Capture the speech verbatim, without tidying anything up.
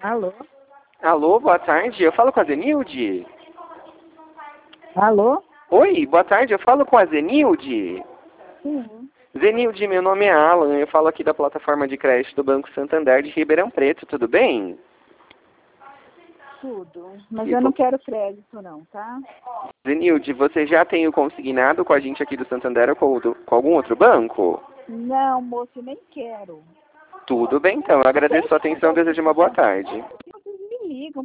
Alô? Alô, boa tarde. Eu falo com a Zenilde? Alô? Oi, boa tarde. Eu falo com a Zenilde? Sim. Zenilde, meu nome é Alan. Eu falo aqui da plataforma de crédito do Banco Santander de Ribeirão Preto. Tudo bem? Tudo. Mas E eu não vo- quero crédito não, tá? Zenilde, você já tem o consignado com a gente aqui do Santander ou com, o do- com algum outro banco? Não, moço, eu nem quero. Tudo bem, então. Eu agradeço a Deixa sua eu atenção e dar o desejo uma boa telefone. tarde. Vocês me ligam.